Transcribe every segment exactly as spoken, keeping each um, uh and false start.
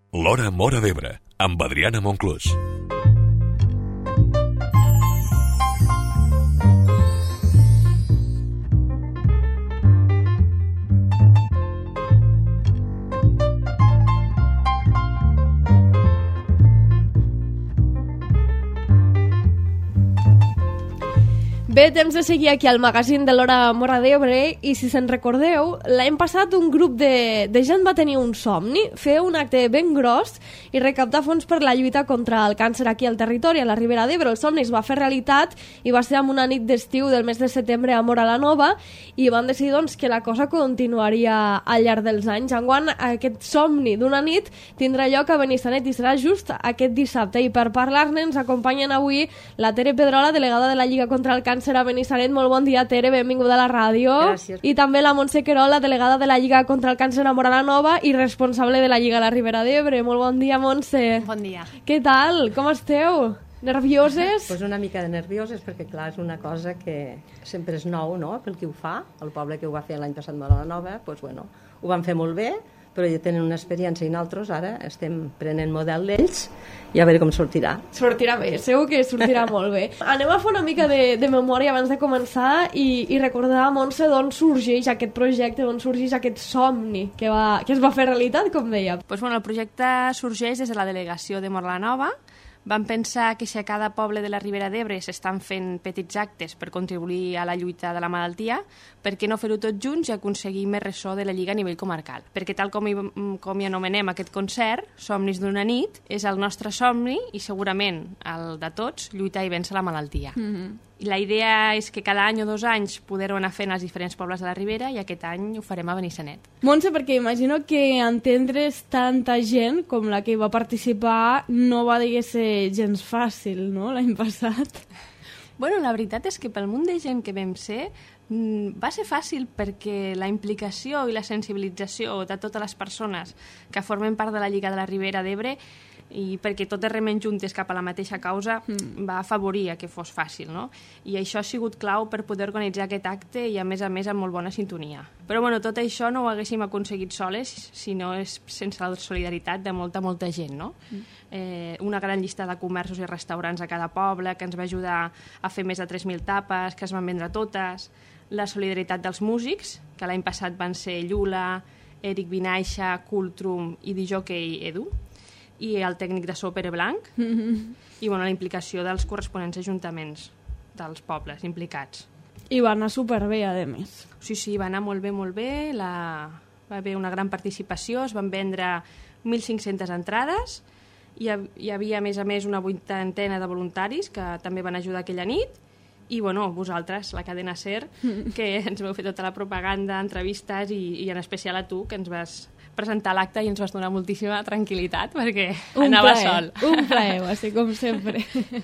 L'Hora Móra d'Ebre, amb Adriana Monclús. Bé, temps de seguir aquí al magazín de l'Hora Móra d'Ebre i si se'n recordeu, l'any passat un grup de, de gent va tenir un somni, fer un acte ben gros i recaptar fons per la lluita contra el càncer aquí al territori, a la Ribera d'Ebre. El somni es va fer realitat i va ser en una nit d'estiu del mes de setembre a Móra la Nova i van decidir doncs, que la cosa continuaria al llarg dels anys. Enguany, aquest somni d'una nit tindrà lloc a Benissanet i serà just aquest dissabte. I per parlar-ne ens acompanyen avui la Tere Pedrola, delegada de la Lliga contra el Càncer a Benissanet. Molt bon dia, Tere, benvinguda a la ràdio. Gràcies. I també la Montse Querol, la delegada de la Lliga contra el Càncer a Móra la Nova i responsable de la Lliga a la Ribera d'Ebre. Molt bon dia, Montse. Bon dia. Què tal? Com esteu? Nervioses? Pues una mica de nervioses perquè, clar, és una cosa que sempre és nou, no?, pel qui ho fa. El poble que ho va fer l'any passat a Móra la Nova, pues, bueno, ho van fer molt bé, però ja tenen una experiència i nosaltres ara estem prenent model d'ells i a veure com sortirà. Sortirà bé, segur que sortirà molt bé. Anem a fer una mica de, de memòria abans de començar i, i recordar a Montse d'on sorgeix aquest projecte, d'on sorgeix aquest somni que, va, que es va fer realitat, com deia. Pues, bueno, el projecte sorgeix des de la delegació de Móra la Nova. Vam pensar que si a cada poble de la Ribera d'Ebre s'estan fent petits actes per contribuir a la lluita de la malaltia, per què no fer-ho tots junts i aconseguir més ressò de la Lliga a nivell comarcal? Perquè tal com hi, com hi anomenem aquest concert, Somnis d'una nit, és el nostre somni i segurament el de tots, lluitar i vèncer la malaltia. Mm-hmm. I la idea és que cada any o dos anys poder-ho anar fent als diferents pobles de la Ribera i aquest any ho farem a Benissanet. Montse, perquè imagino que entendre's tanta gent com la que hi va participar no va ser gens fàcil, no?, l'any passat. Bueno, la veritat és que pel munt de gent que vam ser va ser fàcil perquè la implicació i la sensibilització de totes les persones que formen part de la Lliga de la Ribera d'Ebre i perquè totes remen juntes cap a la mateixa causa mm. va afavorir a que fos fàcil, no? I això ha sigut clau per poder organitzar aquest acte i a més a més amb molt bona sintonia. Però bueno, tot això no ho haguéssim aconseguit soles si no és sense la solidaritat de molta, molta gent, no? Mm. Eh, una gran llista de comerços i restaurants a cada poble que ens va ajudar a fer més de tres mil tapes, que es van vendre totes, la solidaritat dels músics, que l'any passat van ser Llula, Eric Vinaixa, Cultrum i D J Edu, i el tècnic de so Pere Blanc, mm-hmm. i bueno, la implicació dels corresponents ajuntaments dels pobles implicats. I va anar superbé, a més. Sí, sí, va anar molt bé, molt bé. La... Va haver una gran participació, es van vendre mil cinc-centes entrades, i hi havia, a més a més, una vuitantena de voluntaris que també van ajudar aquella nit, i bueno, vosaltres, la cadena SER, que ens vau fer tota la propaganda, entrevistes, i, i en especial a tu, que ens vas presentar l'acte i ens vas donar moltíssima tranquil·litat perquè un anava plaer, sol. Un plaer, va ser com sempre.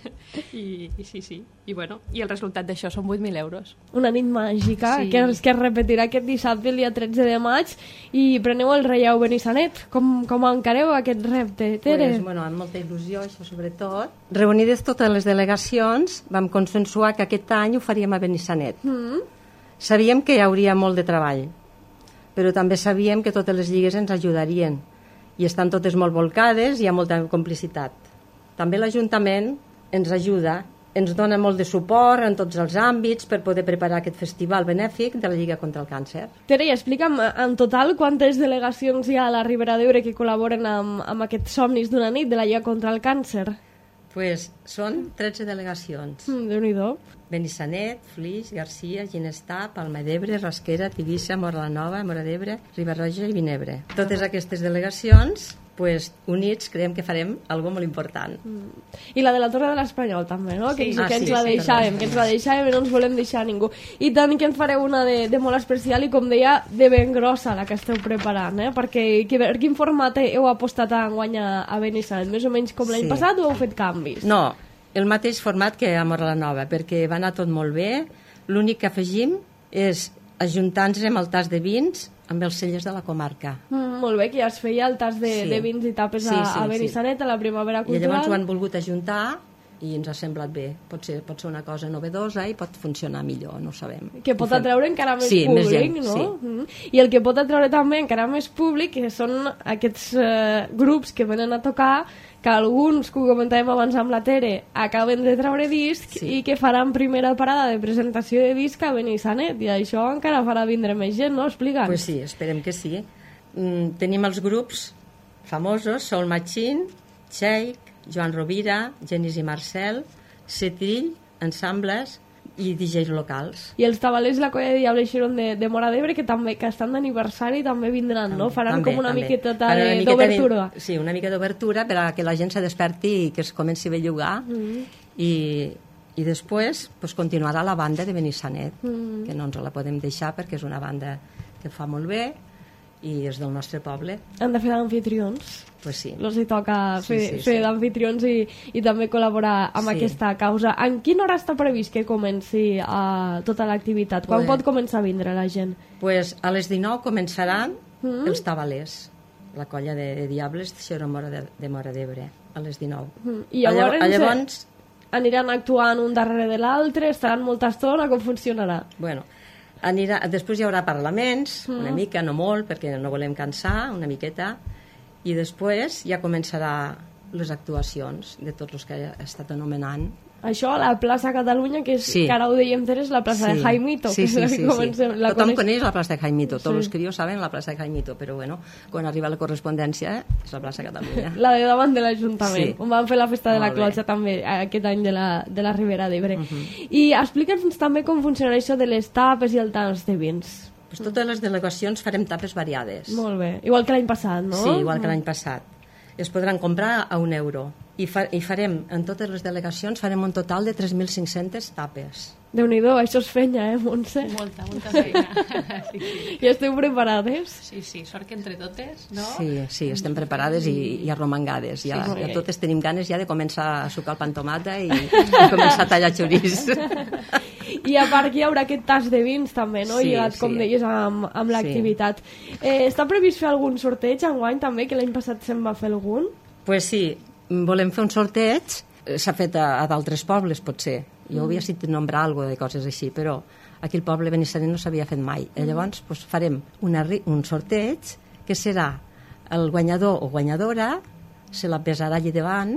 I, i sí, sí. I, bueno, i el resultat d'això són vuit mil euros. Una nit màgica, sí. que, que es repetirà aquest dissabte, el dia tretze de maig, i preneu el relleu Benissanet. Com, com encareu aquest repte, Tere? Pues, bueno, amb molta il·lusió, això sobretot. Reunides totes les delegacions, vam consensuar que aquest any ho faríem a Benissanet. Mm. Sabíem que hi hauria molt de treball, però també sabíem que totes les lligues ens ajudarien i estan totes molt volcades i hi ha molta complicitat. També l'Ajuntament ens ajuda, ens dona molt de suport en tots els àmbits per poder preparar aquest festival benèfic de la Lliga contra el Càncer. Tere, i explica'm en total quantes delegacions hi ha a la Ribera d'Ebre que col·laboren amb, amb aquests somnis d'una nit de la Lliga contra el Càncer? Pues són tretze delegacions. Mm, Déu-n'hi-do. Benissanet, Flix, Garcia, Ginestar, Palma d'Ebre, Rasquera, Tivissa, Móra la Nova, Móra d'Ebre, Riba-roja i Vinebre. Totes aquestes delegacions, pues, units, creiem que farem algo molt important. Mm. I la de la Torre de l'Espanyol també, no? Sí. Que, Ah, que ens sí, la sí, deixàvem, sí. que ens la deixàvem i no ens volem deixar ningú. I tant que ens fareu una de, de molt especial i, com deia, de ben grossa la que esteu preparant, eh? Perquè que, per quin format heu apostat a guanyar a Benissanet? Més o menys com l'any Sí. passat o heu fet canvis? No, el mateix format que a Móra la Nova, perquè va anar tot molt bé. L'únic que afegim és ajuntar-nos amb el tas de vins amb els cellers de la comarca. Mm, molt bé, que ja es feia el tas de, Sí. de vins i tapes Sí, a, sí, a Benissanet, sí. a la Primavera I Cultural. llavors ho han volgut ajuntar i ens ha semblat bé. Pot ser, pot ser una cosa novedosa i pot funcionar millor, no ho sabem. Que pot atreure encara més sí, públic, més gent, no? Sí. Mm. I el que pot atreure també encara més públic que són aquests eh, grups que venen a tocar, que alguns, que ho comentàvem abans amb la Tere, acaben de treure disc Sí. i que faran primera parada de presentació de disc a Benissanet, i això encara farà vindre més gent, no? Explica'ns. Pues sí, esperem que sí. Mm, tenim els grups famosos, Soul Machine, Shake, Joan Rovira, Genís i Marcel, Setrill, ensembles i D Js locals. I els Tabalers i la Colla de Diable Xeron de, de Móra d'Ebre, que també que estan d'aniversari, també vindran, no? Faran També, com una també. miqueta Faran una miqueta d'obertura. de- Sí, una mica d'obertura per a que la gent se desperti i que es comenci a bellugar. Mm. I, i després pues, continuarà la banda de Benissanet, mm. que no ens la podem deixar perquè és una banda que fa molt bé i és del nostre poble. Han de fer d'anfitrions. Pues sí. Els hi toca Sí, fer, sí, fer sí. d'anfitrions i, i també col·laborar amb Sí. aquesta causa. En quina hora està previst que comenci uh, tota l'activitat? Quan Pues- pot començar a vindre la gent? Pues a les dinou començaran mm. els Tabalers, la colla de, de Diables de Xeromora de, de Móra d'Ebre, a les dinou. Mm. I llavors, A llavors, aniran actuant un darrere de l'altre, estaran molta estona, com funcionarà? bueno, anirà, després hi haurà parlaments, mm. una mica, no molt, perquè no volem cansar, una miqueta, i després ja començarà les actuacions de tots els que he estat anomenant. Això a la plaça Catalunya, que és, Sí. que ara ho dèiem, és la plaça de Jaimito. Sí, que és sí, la sí, que sí. comencem- la Tothom coneix- coneix la plaça de Jaimito, tots Sí. els crios saben la plaça de Jaimito, però bueno, quan arriba la correspondència eh, és la plaça Catalunya. La de davant de l'Ajuntament, Sí. on van fer la festa de la Molt bé. clotxa també aquest any de la, de la Ribera d'Ebre. Uh -huh. I explica'ns també com funcionarà això de les tapes i el tants de vins. Pues totes les delegacions farem tapes variades. Molt bé, igual que l'any passat, no? Sí, igual que l'any passat. Es podran comprar a un euro. I, fa, I farem, en totes les delegacions, farem un total de tres mil cinc-centes tapes. Déu-n'hi-do, això és fenya, eh, Montse? Molta, molta feina. Sí, sí. Ja esteu preparades? Sí, sí, sort que entre totes, no? Sí, sí, estem preparades i, i arromangades. Ja, Sí, sí. ja totes tenim ganes ja de començar a sucar el pa amb tomata i, i començar a tallar xoriç. I a part hi haurà aquest tas de vins també, no? Sí, Lligat, com sí. deies, amb, amb l'activitat. Eh, està previst fer algun sorteig enguany també, que l'any passat se'n va fer algun? Pues sí, volem fer un sorteig. Eh, S'ha fet a, a d'altres pobles, potser. Jo havia sentit nombrar alguna de coses així, però aquí al poble Benissanet no s'havia fet mai. Mm. Llavors pues, farem una, ri- un sorteig que serà el guanyador o guanyadora, se la pesarà allà davant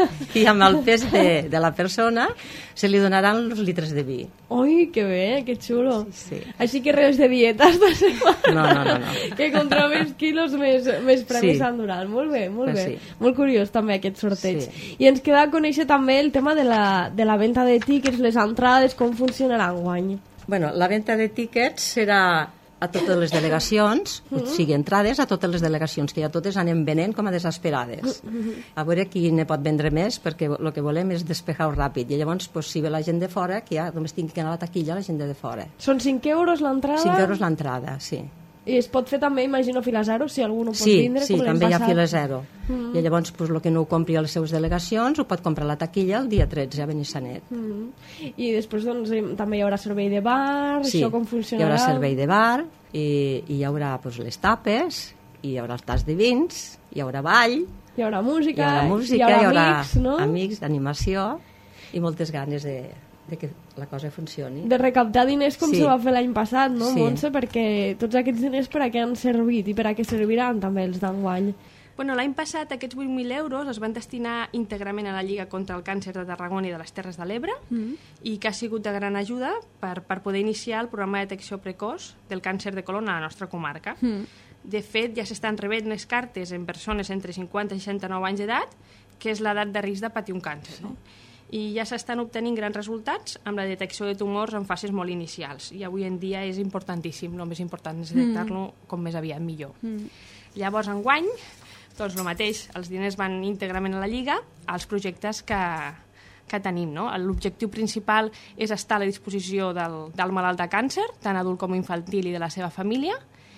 i amb el pes de, de la persona se li donaran els litres de vi. Ui, que bé, que xulo. Sí, sí. Així que res de dietes de setmana. No, no, no, no. Que contra més quilos més, més premis Sí. s'enduran. Molt bé, molt Pues bé. sí. Molt curiós també aquest sorteig. Sí. I ens queda conèixer també el tema de la, de la venda de tíquets, les entrades, com funcionarà enguany. Bueno, la venda de tíquets serà a totes les delegacions, o sigui, entrades a totes les delegacions, que ja totes anem venent com a desesperades. A veure qui ne pot vendre més, perquè el que volem és despejar-ho ràpid. I llavors, pues, si ve la gent de fora, que ja només tingui que anar a la taquilla la gent de fora. Són cinc euros l'entrada? cinc euros l'entrada, sí. I es pot fer també, imagino, fila zero, si algú no pot Sí, vindre, sí, com l'any també hi ha passat. fila zero. Mm. I llavors, pues, el que no ho compri a les seves delegacions ho pot comprar a la taquilla el dia tretze a Benissanet. Mm. I després doncs, hi- també hi haurà servei de bar, Sí, això com hi funcionarà? haurà servei de bar, i, i hi haurà pues, les tapes, i hi haurà el tas de vins, hi haurà ball, Hi haurà música, hi haurà música, hi haurà, hi haurà amics, no? amics d'animació i moltes ganes de, de que la cosa funcioni. De recaptar diners com Sí. se va fer l'any passat, no, Sí. Montse? Perquè tots aquests diners per a què han servit i per a què serviran també els d'enguany. Bueno, l'any passat aquests vuit mil euros es van destinar íntegrament a la Lliga contra el Càncer de Tarragona i de les Terres de l'Ebre mm. i que ha sigut de gran ajuda per, per poder iniciar el programa de detecció precoç del càncer de colon a la nostra comarca. Mm. De fet, ja s'estan rebent les cartes en persones entre cinquanta i seixanta-nou anys d'edat, que és l'edat de risc de patir un càncer. No? I ja s'estan obtenint grans resultats amb la detecció de tumors en fases molt inicials. I avui en dia és importantíssim, el més important és detectar-lo mm. com més aviat millor. Mm. Llavors, enguany, doncs el mateix, els diners van íntegrament a la Lliga, als projectes que, que tenim. No? L'objectiu principal és estar a la disposició del, del malalt de càncer, tant adult com infantil i de la seva família,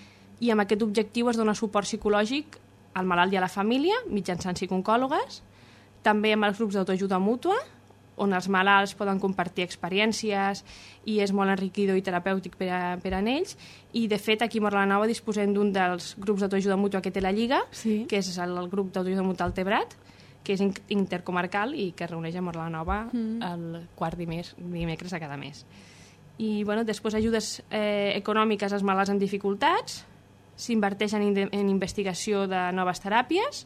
i amb aquest objectiu es dona suport psicològic al malalt i a la família, mitjançant psicooncòlogues, també amb els grups d'autoajuda mútua, on els malalts poden compartir experiències i és molt enriquidor i terapèutic per a, per a ells. I, de fet, aquí a Móra la Nova disposem d'un dels grups d'autoajuda mútua que té la Lliga, Sí. que és el, el grup d'autoajuda mútua Altebrat, que és intercomarcal i que es reuneix a Móra-la-Nova mm. el quart dimecres, dimecres de cada mes. I bueno, després ajudes eh, econòmiques als malalts amb dificultats, s'inverteix en, in en investigació de noves teràpies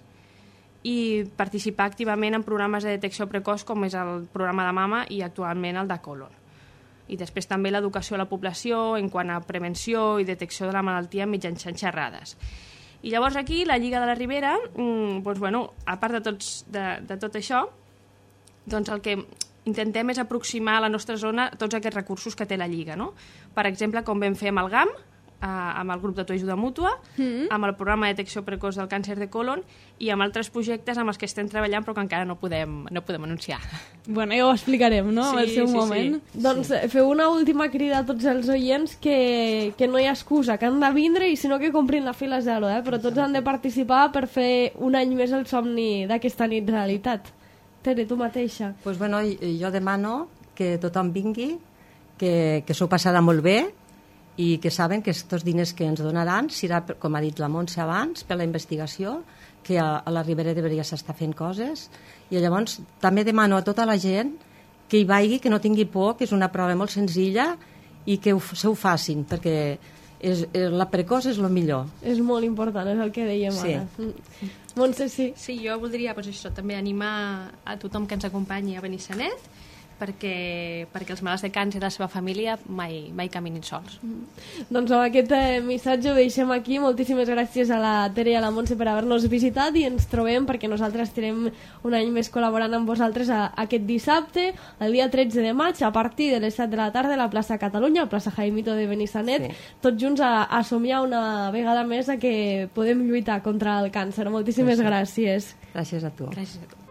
i participar activament en programes de detecció precoç com és el programa de mama i actualment el de colon. I després també l'educació a la població en quant a prevenció i detecció de la malaltia mitjançant xerrades. I llavors aquí la Lliga de la Ribera, mmm, doncs, bueno, a part de, tots, de, de tot això, doncs el que intentem és aproximar a la nostra zona tots aquests recursos que té la Lliga, no? Per exemple, com vam fer amb el GAM, eh, amb el grup d'autoajuda mútua, mm-hmm. amb el programa de detecció precoç del càncer de colon i amb altres projectes amb els que estem treballant però que encara no podem, no podem anunciar. Bueno, ja ho explicarem, no?, sí, al seu sí, moment. Sí. Doncs sí. feu una última crida a tots els oients que, que no hi ha excusa, que han de vindre i si no que comprin la fila zero, eh? Però tots han de participar per fer un any més el somni d'aquesta nit realitat. Tere, tu mateixa. Pues bueno, jo demano que tothom vingui, que, que s'ho passarà molt bé i que saben que aquests diners que ens donaran serà, com ha dit la Montse abans, per la investigació, que a, a la Ribera d'Ebre ja s'està fent coses, i llavors també demano a tota la gent que hi vagi, que no tingui por, que és una prova molt senzilla i que ho, se ho facin, perquè és, és, la precoç és el millor. És molt important, és el que dèiem sí. ara. Montse, sí. Sí, jo voldria pues, això, també animar a tothom que ens acompanyi a Benissanet perquè, perquè els malalts de càncer i la seva família mai, mai caminin sols. Mm. Doncs amb aquest eh, missatge ho deixem aquí. Moltíssimes gràcies a la Tere i a la Montse per haver-nos visitat i ens trobem perquè nosaltres estarem un any més col·laborant amb vosaltres a, a aquest dissabte, el dia tretze de maig, a partir de les set de la tarda a la plaça Catalunya, a la plaça Jaimito de Benissanet, sí. tots junts a, a somiar una vegada més a que podem lluitar contra el càncer. Moltíssimes gràcies. Gràcies a tu. Gràcies a tu.